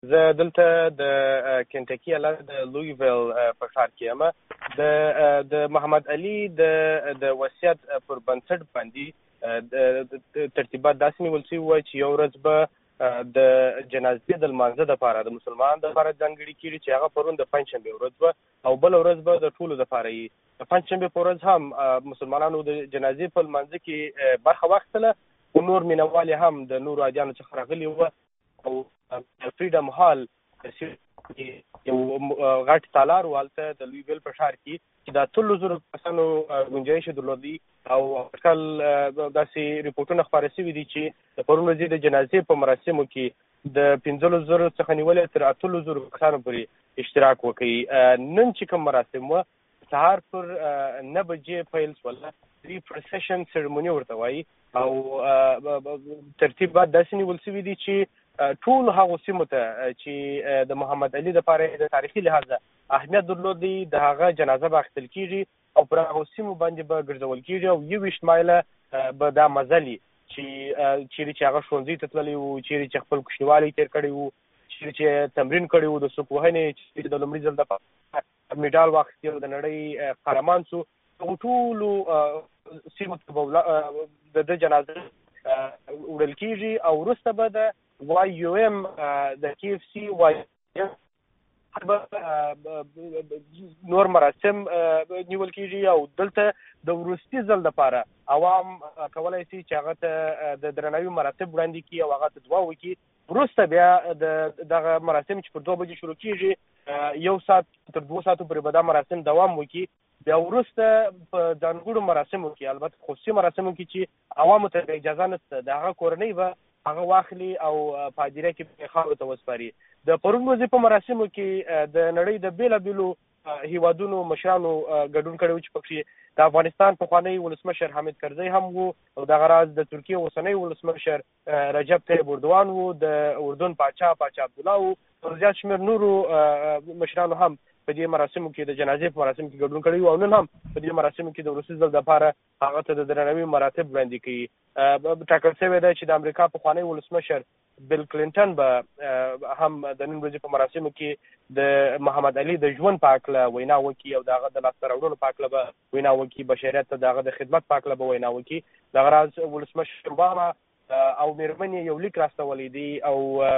زه دلته د کنټکی ایالت د لویویل په ښار کې یم. د محمد علي د وصیت پر بنسټ باندې ترتیبات داسې نیول شوي وو چې یو ورځ به د جنازې د لمانځه دپاره د مسلمانانو دپاره ځانګړې کېږي چې هغه پرون د پنجشنبې ورځ وه او بله ورځ به د ټولو دپاره وي. د پنجشنبې په ورځ هم مسلمانانو د جنازې په لمانځه کې برخه واخیستله او نور مینوال یې هم د نورو ادیانو څخه راغلي وو او فریډم هال یو غټ تالار و هلته د لویویل په ښار کې چې د 3,000 کسانو ګنجایش یې درلودی او اټکل داسې ریپورټونه خپاره شوي دي چې د پرون ورځې د جنازې په مراسمو کې د 15,000 څخه نیولې تر 8,000 کسانو پورې اشتراک وکړي. نن چې کوم مراسم وه سهار پر 9 بجې پیل شوله. پروسیشن سیرموني ورته وایي او ترتیبات داسې نیول شوي دي چې ټول هغو سیمو ته چې د محمد علي دپاره د تاریخي لحاظه اهمیت درلودی د هغه جنازه به اخیستل کېږي او پر هغو سیمو باندې به ګرځول کېږي او 21 مایله به دا مزل وي چې چیرې چې هغه ښوونځي ته تللی وو، چیرې چې خپل کوچنیوالی تېر کړی وو، چیرې چې تمرین کړی وو د څوپوهنې، چې د لومړي ځل دپاره میډال واخیستي او د نړۍ قهرمان شو. هغو ټولو سیمو ته به د ده جنازه وړل کېږي او وروسته به د وای یو ایم د کی اف سی وای نور مراسم نیول کېږي او دلته د وروستي ځل دپاره عوام کولی شي چې هغه ته د درناوي مراتب وړاندې کړي او هغه ته دعا وکړي. وروسته بیا د دغه مراسم چې پر 2 بجې شروع کېږي 1 ساعت تر 2 ساعتو پورې به دا مراسم دوام وکړي. بیا وروسته په ځانګړو مراسمو کې البته خصوصي مراسمو کې چې عوامو ته اجازه نشته د هغه کورنۍ به هغه واخلي او په هدیره کې خاورو ته وسپاري. د پرون ورځې په مراسمو کې د نړۍ د بېلابېلو هیوادونو مشرانو ګډون کړی و چې پکې د افغانستان پخوانی ولسمشر حامد کرزی هم وو او دغه راز د ترکیې اوسنی ولسمشر رجب طیب اردوان وو، د اردن پاچا عبدالله وو او زیات شمېر نورو مشرانو هم په دې مراسمو کې د جنازې په مراسمو کې ګډون کړی و او نن هم په دې مراسمو کې د وروستي ځل دپاره هغه ته د درناوي مراتب وړاندې کوي. ټاکل شوې ده چې د امریکا پخوانی ولسمشر بیل کلینټن به هم د نن ورځې په مراسمو کې د محمد علي د ژوند په هکله وینا وکړي او د هغه د لاسته راوړنو په هکله به وینا وکړي، بشریت ته د هغه د خدمت په هکله به وینا وکړي. دغه راز ولسمشر اوباما او مېرمن یې یو لیک راستولی دی او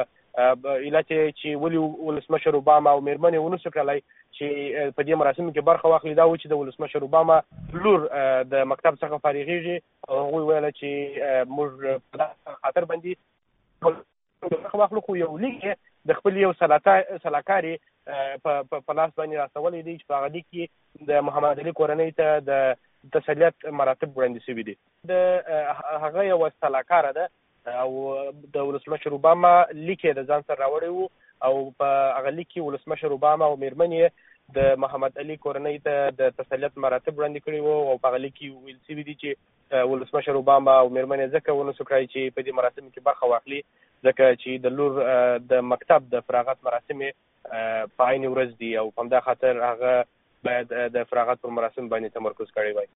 علت چې ولې ولسمشر اوباما او مېرمن یې ونشو کړلی چې په دې مراسمو کې برخه واخلي دا و چې د ولسمشر اوباما لور د مکتب څخه فارغېږي او هغوی ویله چې موږ په دغه خاطر باندې برخه واخلو، خو یو لیک یې د خپل یو سلاکار په لاس باندې راستولی دی چې په هغه لیک کې د محمد علي کورنۍ ته د تسلیت مراتب وړاندې شوي دي. د هغه یوه سلاکاره ده او د ولسمشر اوباما لیک یې د ځان سره راوړی و او په هغه لیک کې ولسمشر اوباما او مېرمن یې د محمد علي کورنۍ ته د تسلیت مراتب وړاندې کړي وو او په هغه لیک کې ویل شوي دي چې ولسمشر اوباما او مېرمن یې ځکه ونشو کړی چې په دې مراسمو کې برخه واخلي ځکه چې د لور د مکتب د فراغت مراسم په عین ورځ دي او په همدا خاطر هغه باید د فراغت پر مراسم باندې تمرکز کړی وای.